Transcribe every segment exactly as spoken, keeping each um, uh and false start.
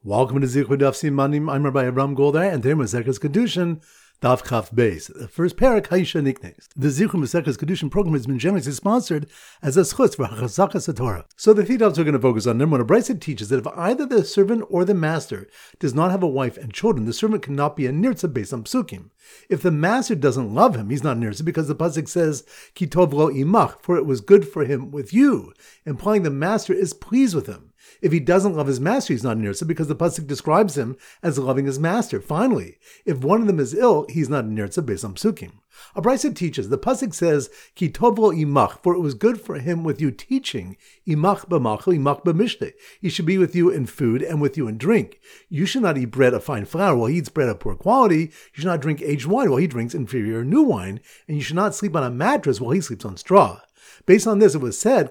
Welcome to Zichud Daf Simanim. I'm Rabbi Abraham Goldar, and today Maseches Kedushin, Daf Chaf Beis. The first parak Haisha Niknes. The Zichud Maseches Kedushin program has been generously sponsored as a schutz for Chazakas HaTorah. So the three dafs we're going to focus on. Number one, a Brisa teaches that if either the servant or the master does not have a wife and children, the servant cannot be a nirtza based on psukim. If the master doesn't love him, he's not nirtza because the pasuk says Ki tov lo imach, for it was good for him with you, implying the master is pleased with him. If he doesn't love his master, he's not nirtza because the pasuk describes him as loving his master. Finally, if one of them is ill, he's not nirtza based on psukim. A Brisa teaches, the pasuk says, Ki tov lo imach, for it was good for him with you teaching, imach b'machal, imach b'mishteh. He should be with you in food and with you in drink. You should not eat bread of fine flour while he eats bread of poor quality. You should not drink aged wine while he drinks inferior new wine. And you should not sleep on a mattress while he sleeps on straw. Based on this, it was said,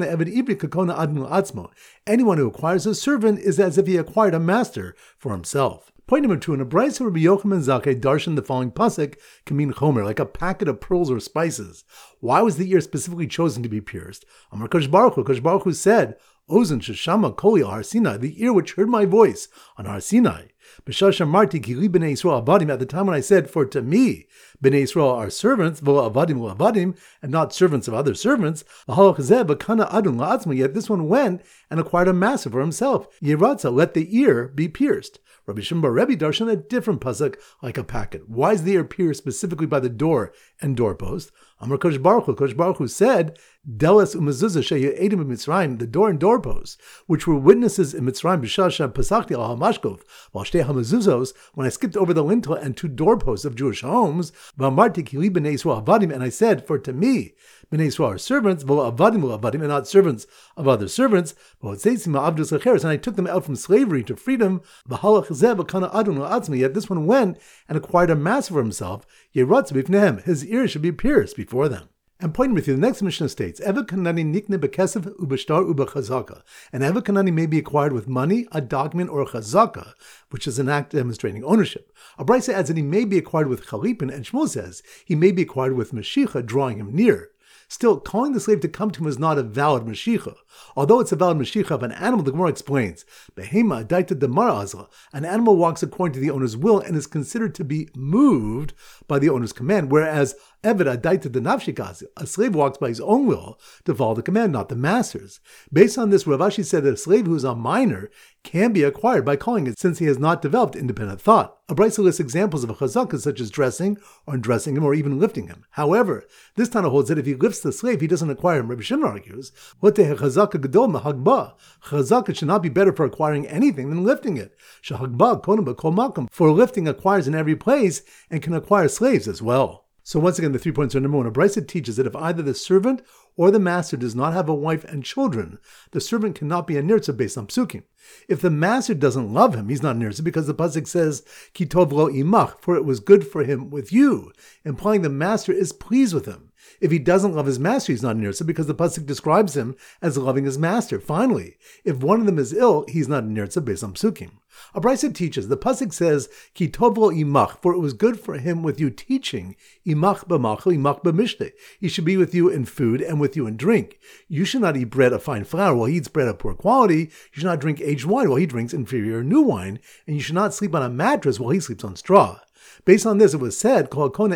anyone who acquires a servant is as if he acquired a master for himself. Point number two, in a Brisa, Rabbi Yochanan Zakkai darshan the following pasuk, kamin chomer, like a packet of pearls or spices. Why was the ear specifically chosen to be pierced? Amar Kosh Baruch Hu, Kosh Baruch Hu said, Ozen sheshama koli al Har Sinai, the ear which heard my voice on Har Sinai. B'shasha marti ki li b'nei Yisrael avadim, at the time when I said, for to me, b'nei Yisrael are servants, v'lo avadim lo avadim, and not servants of other servants, v'halach zeh b'kana adun la'atzma, yet this one went and acquired a master for himself. Yeratza, let the ear be pierced. Rabbi Shimon bar Rebbe darshan a different pasuk, like a packet. Why is the ear pierced specifically by the door and doorpost? Amar Kosh Baruch Hu, Kosh Baruch Hu said, Delas umezuzah sheyedim b'Mitzrayim, the door and doorposts, which were witnesses in Mitzrayim b'shasha pasachti al hamashkov, while shtei hamezuzos, when I skipped over the lintel and two doorposts of Jewish homes, v'amarti ki li b'nei Yisrael avadim, and I said, for to me, b'nei Yisrael are servants, v'lo avadim lo avadim, and not servants of other servants, v'hotzeisim ha'avdus lecheres, and I took them out from slavery to freedom, v'halach zeh b'kana adun la'atzmi, yet this one went and acquired a master for himself, yeratz b'ifnehem, his ears should be pierced before them. And pointing with you, the next Mishnah states, Evet kanani nikne bekesef ubeshtar ubechazaka. An Evet kanani may be acquired with money, a document, or a chazaka, which is an act demonstrating ownership. A Brisa adds that he may be acquired with chalipin, and Shmuel says he may be acquired with mashicha, drawing him near. Still, calling the slave to come to him is not a valid mashicha. Although it's a valid mashicha of an animal, the Gemara explains, Behema daita demara azla. An animal walks according to the owner's will and is considered to be moved by the owner's command, whereas Eved adaita de nafshikazi, a slave walks by his own will to follow the command, not the master's. Based on this, Rav Ashi said that a slave who is a minor can be acquired by calling it, since he has not developed independent thought. A Brisa lists examples of a chazaka, such as dressing, or undressing him, or even lifting him. However, this Tana holds that if he lifts the slave, he doesn't acquire him. Rabbi Shimon argues, chazaka gadol mahagba. Chazaka should not be better for acquiring anything than lifting it. Shahagba konam b'kol makom. For lifting acquires in every place, and can acquire slaves as well. So once again, the three points are: number one, a Brisa teaches that if either the servant or the master does not have a wife and children, the servant cannot be a nirtza based on psukim. If the master doesn't love him, he's not nirtza because the pasuk says, Ki tov lo imach, for it was good for him with you, implying the master is pleased with him. If he doesn't love his master, he's not nirtza because the pasuk describes him as loving his master. Finally, if one of them is ill, he's not nirtza based on psukim. A Brisa teaches, the pasuk says, Ki tov lo imach, for it was good for him with you teaching, imach b'machal, imach b'mishteh. He should be with you in food and with you in drink. You should not eat bread of fine flour while he eats bread of poor quality. You should not drink aged wine while he drinks inferior new wine. And you should not sleep on a mattress while he sleeps on straw. Based on this, it was said,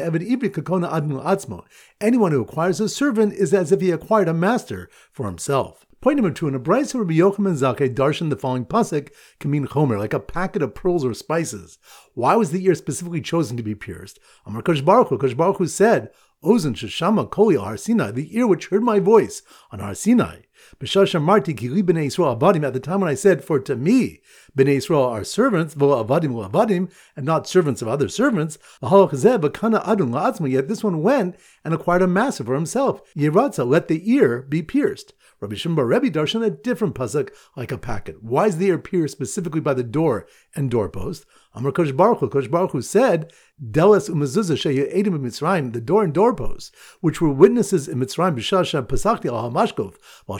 anyone who acquires a servant is as if he acquired a master for himself. Point number two, in a Brisa, Rabbi Yochanan Zakkai darshan the following pasuk, kamin chomer, like a packet of pearls or spices. Why was the ear specifically chosen to be pierced? Amar Kosh Baruch Hu, Kosh Baruch Hu said, Ozen sheshama koli al Har Sinai, the ear which heard my voice on Har Sinai. B'shasha marti ki li b'nei Yisrael avadim, at the time when I said, for to me, b'nei Yisrael are servants, v'lo avadim lo avadim, and not servants of other servants, v'halach zeh b'kana adun la'atzma, yet this one went and acquired a master for himself. Yeratza, let the ear be pierced. Rabbi Shimon bar Rebbe darshan a different pasuk, like a packet. Why is the ear pierced specifically by the door and doorpost? Amar Kosh Baruch Hu, Kosh Baruch Hu said, Delas umezuzah sheyedim b'Mitzrayim, the door and doorposts, which were witnesses in Mitzrayim b'shasha pasachti al hamashkov, while shtei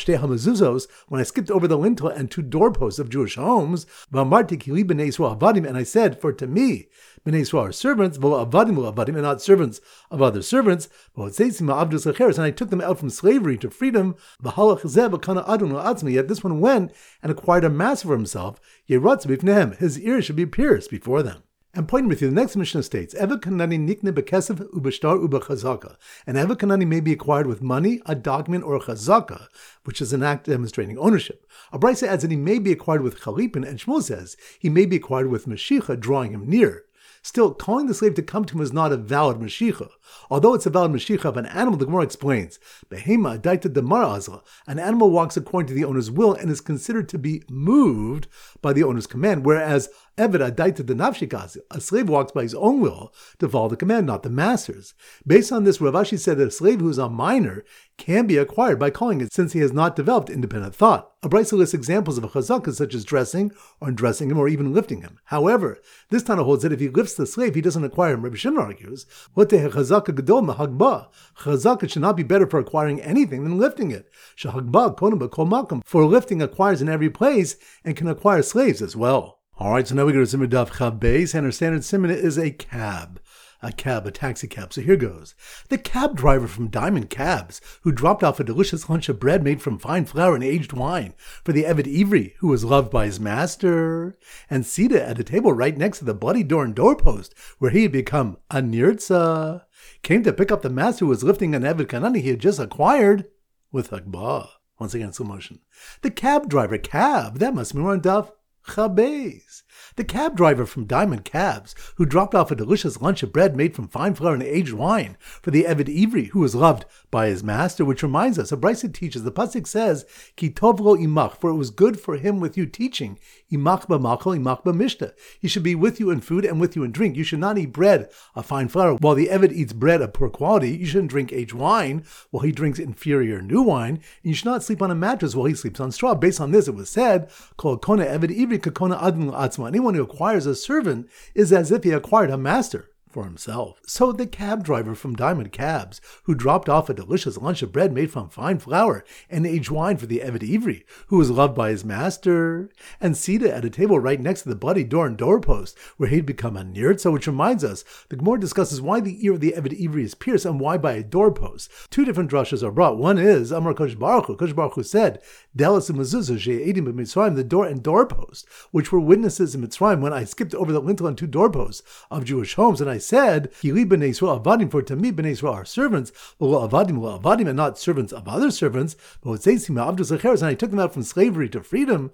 shtei hamezuzos, when I skipped over the lintel and two doorposts of Jewish homes, v'amarti ki li b'nei Yisrael avadim, and I said, for to me, b'nei Yisrael are servants, v'lo avadim lo avadim, and not servants of other servants, v'otzeisim ha'avdus lecheres, and I took them out from slavery to freedom, v'halach zeh v'kana adon la'atzmi, yet this one went and acquired a master for himself, yeratz b'ifnehem, his ears should be pierced before them. And pointing with you, the next Mishnah states, Eved Kanani nikne bekesef ubeshtar ubechazaka. An Eved Kanani may be acquired with money, a document, or a chazaka, which is an act demonstrating ownership. A Brisa adds that he may be acquired with chalipin, and Shmuel says he may be acquired with mashicha, drawing him near. Still, calling the slave to come to him is not a valid mashicha. Although it's a valid mashicha of an animal, the Gemara explains, Behema daita demar azla. An animal walks according to the owner's will and is considered to be moved by the owner's command, whereas Eved adaita de nafshikaz, a slave walks by his own will to follow the command, not the master's. Based on this, Rav Ashi said that a slave who is a minor can be acquired by calling it, since he has not developed independent thought. A Brisa lists examples of a chazaka, such as dressing, or undressing him, or even lifting him. However, this Tana holds that if he lifts the slave, he doesn't acquire him. Rabbi Shimon argues, chazaka gadol mahagba. Chazaka should not be better for acquiring anything than lifting it. Shahagba konam b'kol makom. For lifting acquires in every place, and can acquire slaves as well. Alright, so now we go to Siman Daf Chav Beis, and our standard siman is a cab. A cab, a taxi cab. So here goes. The cab driver from Diamond Cabs, who dropped off a delicious lunch of bread made from fine flour and aged wine for the Eved Ivri, who was loved by his master, and seated at a table right next to the bloody door and doorpost, where he had become a nirtza, came to pick up the master who was lifting an Eved Kanani he had just acquired with Hagbah. Once again, slow motion. The cab driver, cab, that must be more on Daf Chav Beis. The cab driver from Diamond Cabs, who dropped off a delicious lunch of bread made from fine flour and aged wine for the Eved Ivri, who was loved by his master, which reminds us, a Brisa teaches, the pasuk says, Ki tov lo imach, for it was good for him with you teaching, imach b'machol, imach b'mishta. He should be with you in food and with you in drink. You should not eat bread of fine flour, while the Eved eats bread of poor quality. You shouldn't drink aged wine, while he drinks inferior new wine. And you should not sleep on a mattress while he sleeps on straw. Based on this, it was said, Kol kona Eved Ivri kakona adon l'atzma. Anyone who acquires a servant is as if he acquired a master for himself. So the cab driver from Diamond Cabs, who dropped off a delicious lunch of bread made from fine flour and aged wine for the Eved Ivri, who was loved by his master, and seated at a table right next to the bloody door and doorpost, where he'd become a nirtza, which reminds us, the Gemara discusses why the ear of the Eved Ivri is pierced and why by a doorpost. Two different drashas are brought. One is, Amar Kosh Baruch Hu, Kosh Baruch Hu said, Delas mezuzah she'edim b'Mitzrayim, the door and doorpost, which were witnesses in Mitzrayim when I skipped over the lintel and two doorposts of Jewish homes, and I said, Kili b'nei Yisrael avadim, for to me b'nei Yisrael are servants, lo avadim lo avadim, and not servants of other servants, but and I took them out from slavery to freedom.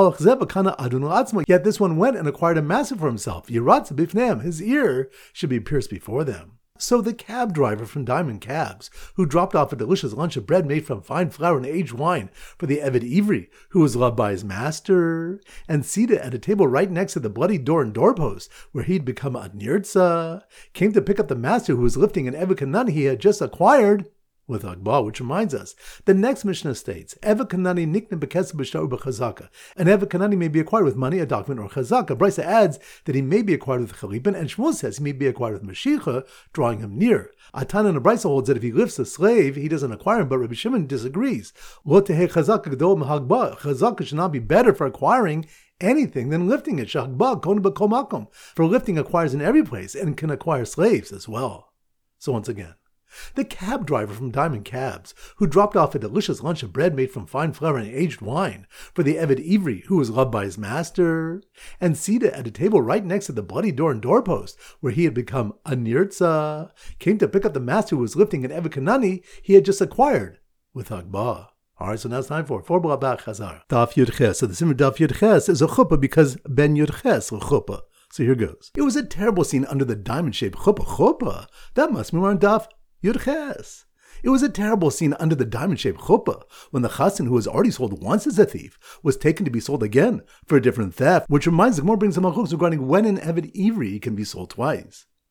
Yet this one went and acquired a master for himself. Yeratz b'ifneim, his ear should be pierced before them. So the cab driver from Diamond Cabs, who dropped off a delicious lunch of bread made from fine flour and aged wine for the Eved Ivri, who was loved by his master, and seated at a table right next to the bloody door and doorpost, where he'd become a nirtza, came to pick up the master who was lifting an Eved Kanani he had just acquired with Hagbah, which reminds us, the next Mishnah states, Eved Kanani nikne bekesef b'shtar ubechazaka. An Eved Kanani may be acquired with money, a document, or chazaka. Brisa adds that he may be acquired with chalipin, and Shmuel says he may be acquired with mashicha, drawing him near. Atan and Brisa holds that if he lifts a slave, he doesn't acquire him, but Rabbi Shimon disagrees. Lo tehei chazaka gadol m'hagbah. Chazaka should not be better for acquiring anything than lifting it. Shahagba kon b'kol makom. For lifting acquires in every place, and can acquire slaves as well. So once again, the cab driver from Diamond Cabs, who dropped off a delicious lunch of bread made from fine flour and aged wine for the Eved Ivri, who was loved by his master, and seated at a table right next to the bloody door and doorpost, where he had become a nirtza, came to pick up the master who was lifting an Eved Kanani he had just acquired with Hagbah. Alright, so now it's time for four B'Labach Chazar. Daf Yud Ches. So the Siman Daf Yud Ches is a chuppah because Ben Yud Ches chuppah. So here goes. It was a terrible scene under the diamond-shaped chuppah. Chuppah? That must be more on Daf Yud Ches. It was a terrible scene under the diamond-shaped chuppah when the chassan who was already sold once as a thief was taken to be sold again for a different theft, which reminds the Gemara brings some halachos regarding when an Eved Ivri can be sold twice.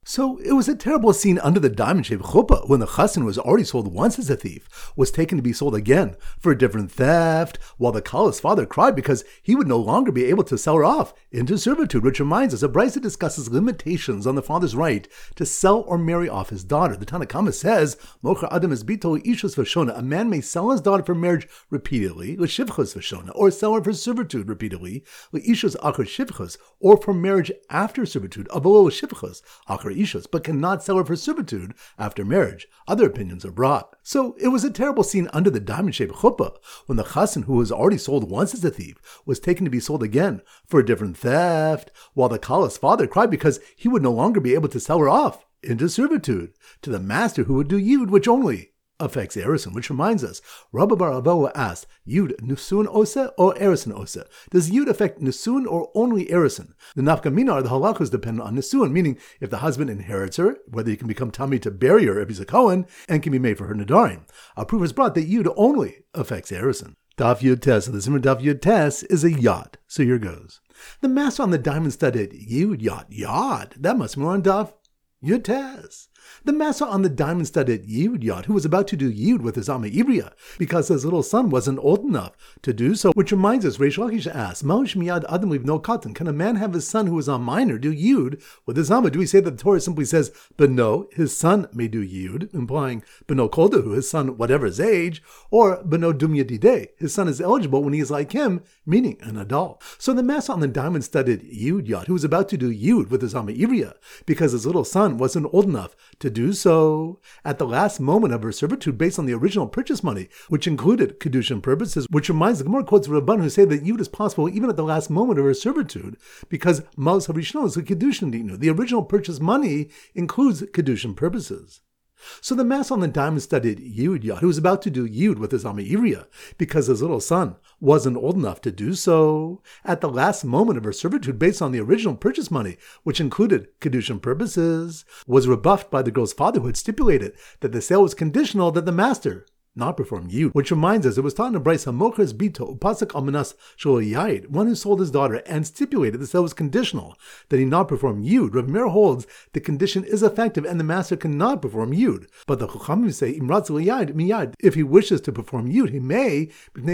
So it was a terrible scene under the diamond-shaped chuppah when the chassan, who was already sold once as a thief, was taken to be sold again for a different theft, while the Kala's father cried because he would no longer be able to sell her off into servitude, which reminds us, a brisa discusses limitations on the father's right to sell or marry off his daughter. The Tanna Kama says, Mocher Adam es bito ishus v'shona, a man may sell his daughter for marriage repeatedly, l'shivchos v'shona, or sell her for servitude repeatedly, l'ishus achar shivchos, or for marriage after servitude, avolo shivchos achar ishus, but cannot sell her for servitude after marriage. Other opinions are brought. So it was a terrible scene under the diamond-shaped chuppah when the chassan, who was already sold once as a thief, was taken to be sold again for a different theft, while the Kala's father cried because he would no longer be able to sell her off into servitude to the master who would do yud, which only affects erison, which reminds us, Rabbi Bar Abba asked, Yud nusun osa or erison osa? Does yud affect nusun or only erison? The nafkamina are the halachas dependent on nusun, meaning if the husband inherits her, whether he can become tummy to bury her if he's a Kohen, and can be made for her nadarim. Our proof is brought that yud only affects erison. Daf Yud Tes, so the Zimmer Daf Yud Tes is a yacht. So here goes. The master on the diamond-studded yud yacht, yacht, that must be on Daf Yud Tes. The master on the diamond-studded Yud yacht, who was about to do Yud with his Amma Ivria, because his little son wasn't old enough to do so, which reminds us, Reish Lakish asks, Ma'osh miyad adam leave no cotton. Can a man have his son who is a minor do Yud with his Amma? Do we say that the Torah simply says, Beno, his son may do Yud, implying Beno Koldahu, his son, whatever his age, or Beno Dum Yadideh, his son is eligible when he is like him, meaning an adult. So the master on the diamond-studded Yud yacht, who was about to do Yud with his Amma Ivria, because his little son wasn't old enough to do so at the last moment of her servitude based on the original purchase money, which included Kedushin purposes, which reminds the Gemara quotes Rabban who say that Yud is possible even at the last moment of her servitude because Malz HaRishon is a Kedushin Dinu. The original purchase money includes Kedushin purposes. So the master on the diamond-studded Yud yacht, who was about to do Yud with his Amma Ivria, because his little son wasn't old enough to do so, at the last moment of her servitude based on the original purchase money, which included Kedushin purposes, was rebuffed by the girl's father who had stipulated that the sale was conditional that the master not perform Yud, which reminds us it was taught in a brisa, Mochers bito upasak almanas shol yayid, one who sold his daughter and stipulated the sale was conditional that he not perform Yud. Rav Meir holds the condition is effective and the master cannot perform Yud. But the Chachamim say imratz l'yayid miyad, if he wishes to perform Yud, he may,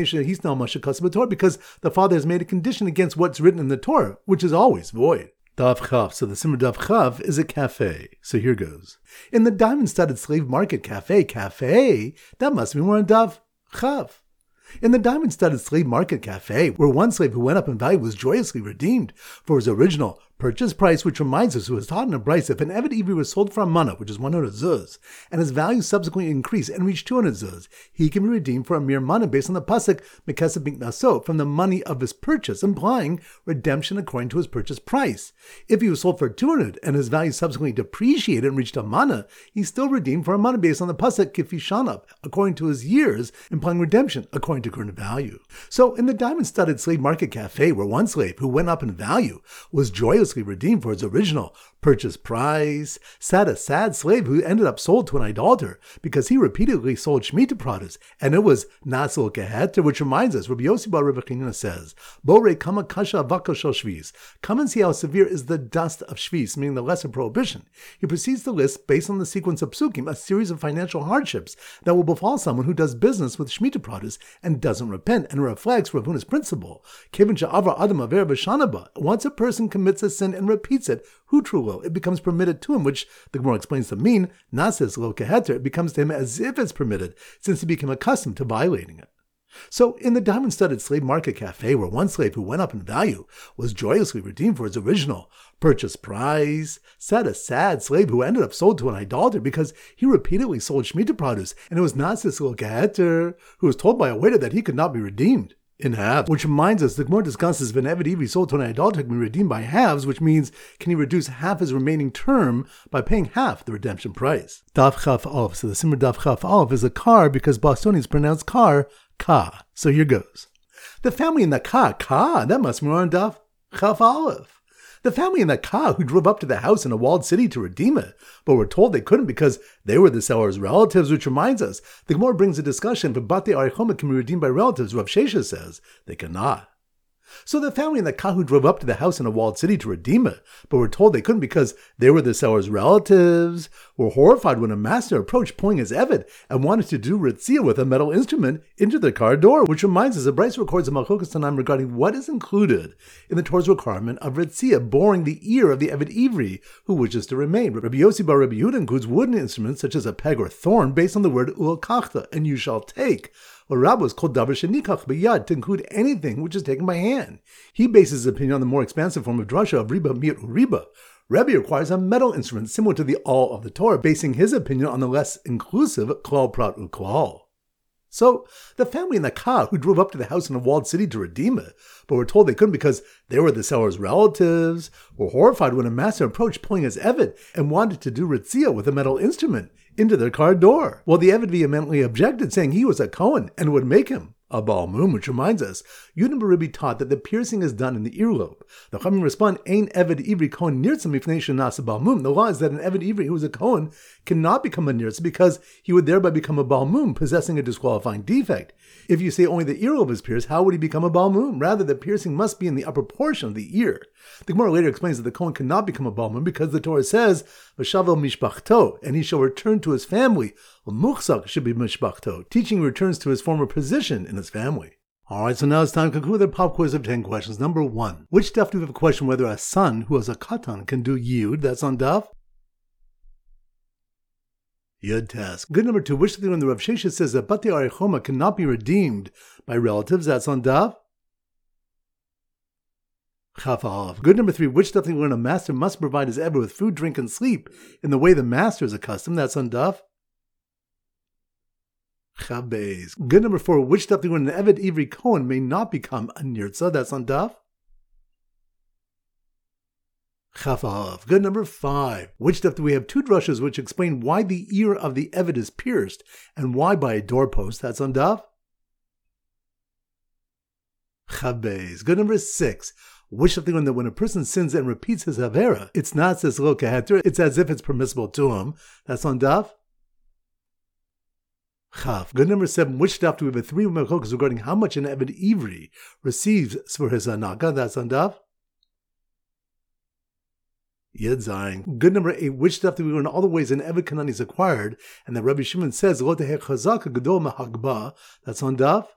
because the father has made a condition against what's written in the Torah, which is always void. Daf Chav. So the Simmer Daf Chav is a cafe. So here goes. In the diamond-studded slave market cafe, cafe, that must be more on Daf Chav. In the diamond-studded slave market cafe, where one slave who went up in value was joyously redeemed for his original purchase price, which reminds us, who was taught in a brisa, if an Eved Ivri was sold for a mana, which is one hundred zuz, and his value subsequently increased and reached two hundred zuz, he can be redeemed for a mere mana based on the pasuk Mekesef Miknaso, from the money of his purchase, implying redemption according to his purchase price. If he was sold for two hundred and his value subsequently depreciated and reached a mana, he's still redeemed for a mana based on the pasuk Kifishanab, according to his years, implying redemption according to current value. So in the diamond-studded slave market cafe, where one slave who went up in value was joyous redeemed for his original purchase price, sat a sad slave who ended up sold to an idolater because he repeatedly sold Shemitah produce, and it was Nasil Geheter, which reminds us, Rabbi Yossi bar Rabbi Chanina says, Bore kama kasha avaka shel shvis. Come and see how severe is the dust of shvis, meaning the lesser prohibition. He proceeds to list, based on the sequence of psukim, a series of financial hardships that will befall someone who does business with Shemitah produce and doesn't repent, and reflects Rav Huna's principle. Kevin sha'avar adam aver b'shanaba. Once a person commits a sin and repeats it, hu trulo, it becomes permitted to him, which the Gemara explains to mean, nasis lo keheter, it becomes to him as if it's permitted, since he became accustomed to violating it. So, in the diamond-studded slave market cafe, where one slave who went up in value was joyously redeemed for his original purchase price, sat a sad slave who ended up sold to an idolater because he repeatedly sold Shemitah produce, and it was nasis lo keheter, who was told by a waiter that he could not be redeemed in halves, which reminds us the Gemara discusses if an Eved Ivri sold to an idolater can be redeemed by halves, which means can he reduce half his remaining term by paying half the redemption price. Daf Chaf Aleph. So the Simmer Daf Chaf Aleph is a car because Bostonians pronounce car ka. So here goes. The family in the ka ka that must be on Daf Chaf Aleph. The family in the ka who drove up to the house in a walled city to redeem it, but were told they couldn't because they were the seller's relatives, which reminds us, the Gemara brings a discussion if Batei Arichoma can be redeemed by relatives. Rav Shesha says they cannot. So the family and the Kahu drove up to the house in a walled city to redeem it, but were told they couldn't because they were the seller's relatives, were horrified when a master approached pulling his Eved and wanted to do Ritzia with a metal instrument into the car door, which reminds us that Bryce records a Malchokas Tanaim regarding what is included in the Torah's requirement of Ritzia, boring the ear of the Eved Ivri, who wishes to remain. Rabbi Yossi bar Rabbi Yehuda includes wooden instruments such as a peg or thorn based on the word ulakachta, and you shall take. Well, Rabbi is called davar shenikach b'yad, to include anything which is taken by hand. He bases his opinion on the more expansive form of drasha of riba mir uriba. Rabbi requires a metal instrument similar to the all of the Torah, basing his opinion on the less inclusive klal prat uklal. So, the family in the Ka, who drove up to the house in a walled city to redeem it, but were told they couldn't because they were the seller's relatives, were horrified when a master approached pulling his Eved and wanted to do Ritzia with a metal instrument into their car door. Well, the Eved vehemently objected, saying he was a Kohen and would make him a Baal Mum, which reminds us, Yudin Baribi taught that the piercing is done in the earlobe. The Chachamim respond, Ein Eved Ivri Kohen Nirtza Mifnei Shenasa Baal Mum. The law is that an Eved Ivri who is a Kohen cannot become a Nirtza because he would thereby become a Baal Mum, possessing a disqualifying defect. If you say only the earlobe is pierced, how would he become a Baal Mum? Rather, the piercing must be in the upper portion of the ear. The Gemara later explains that the Kohen cannot become a Baal Mum because the Torah says, V'shavel mishpachto, and he shall return to his family. Muchzak should be mishpachto, teaching returns to his former position in his family. Alright, so now it's time to conclude the pop quiz of ten questions. Number one. Which daf do we have a question whether a son who has a katan can do yud? That's on daf. Yud test. Good. Number two. Which thing when the Rav Sheshet says that Batei Arichoma cannot be redeemed by relatives? That's on daf. Chaf. Good. Number three. Which stuff thing when a master must provide his Eber with food, drink, and sleep in the way the master is accustomed? That's on daf. Chabez. Good. Number four. Which stuff thing when an Eved Ivri Kohen may not become a Nirtza? That's on daf. Chaf. Good. Number five. Which stuff do we have two drushes which explain why the ear of the Eved is pierced and why by a doorpost? That's on daf. Chabez. Good. Number six. Which something when, the, when a person sins and repeats his Havera, it's not says lo keheter, it's as if it's permissible to him. That's on daf. Chaf. Good. Number seven. Which daf do we have a three mechokas regarding how much an Eved Ivri receives for his anaka? That's on daf. Yed Zayin. Good. Number eight. Which daf do we learn all the ways an Eved Kanani is acquired, and that Rabbi Shimon says lo tehech chazak gadol mahagba? That's on daf.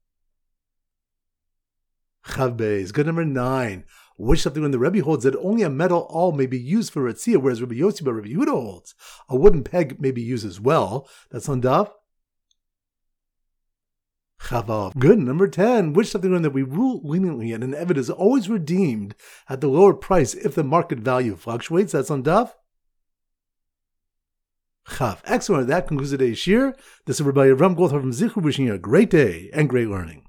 Chavbeis. Good. Number nine. Which something when the Rebbe holds that only a metal awl may be used for Ritzia, whereas Rabbi Yossi bar Rabbi Yehuda holds a wooden peg may be used as well. That's on daf. Chavav. Good. Number ten. Which something when that we rule leniently and an Eved is always redeemed at the lower price if the market value fluctuates? That's on daf. Chav. Excellent. That concludes today's shir. This is Rabbi Avram Goldhar from Zichur wishing you a great day and great learning.